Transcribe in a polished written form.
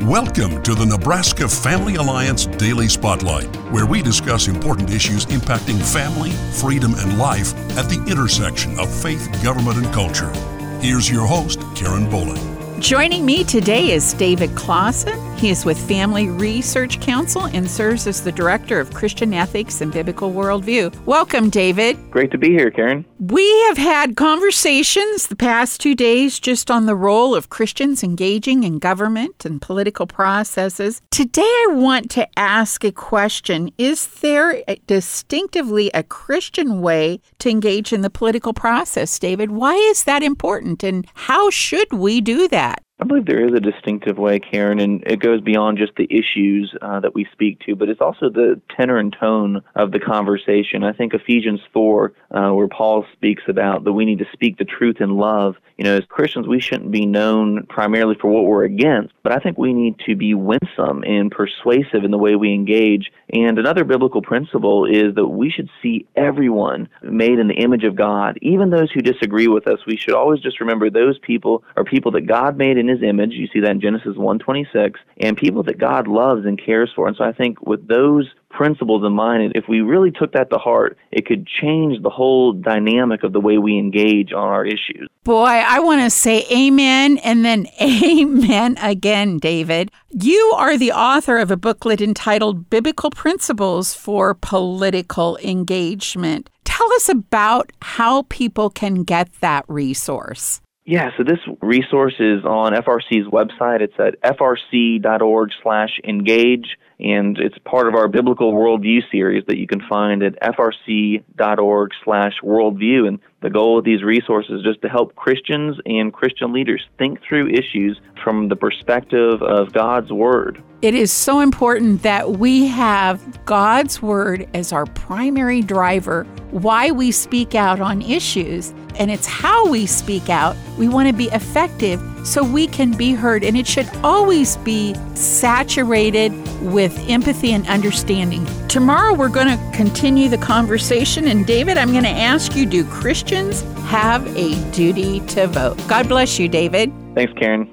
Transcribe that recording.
Welcome to the Nebraska Family Alliance Daily Spotlight, where we discuss important issues impacting family, freedom, and life at the intersection of faith, government, and culture. Here's your host, Karen Bowling. Joining me today is David Clausen. He is with Family Research Council and serves as the Director of Christian Ethics and Biblical Worldview. Welcome, David. Great to be here, Karen. We have had conversations the past 2 days just on the role of Christians engaging in government and political processes. Today, I want to ask a question. Is there distinctively a Christian way to engage in the political process, David? Why is that important, and how should we do that? I believe there is a distinctive way, Karen, and it goes beyond just the issues that we speak to, but it's also the tenor and tone of the conversation. I think Ephesians 4, where Paul speaks about that we need to speak the truth in love. You know, as Christians, we shouldn't be known primarily for what we're against, but I think we need to be winsome and persuasive in the way we engage. And another biblical principle is that we should see everyone made in the image of God, even those who disagree with us. We should always just remember those people are people that God made in His image. You see that in Genesis 1:26, and people that God loves and cares for. And so I think with those principles in mind, if we really took that to heart, it could change the whole dynamic of the way we engage on our issues. Boy, I want to say amen and then amen again, David. You are the author of a booklet entitled Biblical Principles for Political Engagement. Tell us about how people can get that resource. Yeah, so this resource is on FRC's website. It's at frc.org/engage, and it's part of our Biblical Worldview series that you can find at frc.org/worldview. And the goal of these resources is just to help Christians and Christian leaders think through issues from the perspective of God's Word. It is so important that we have God's Word as our primary driver, why we speak out on issues, and it's how we speak out. We want to be effective so we can be heard, and it should always be saturated with empathy and understanding. Tomorrow we're going to continue the conversation, and David, I'm going to ask you, do Christians have a duty to vote? God bless you, David. Thanks, Karen.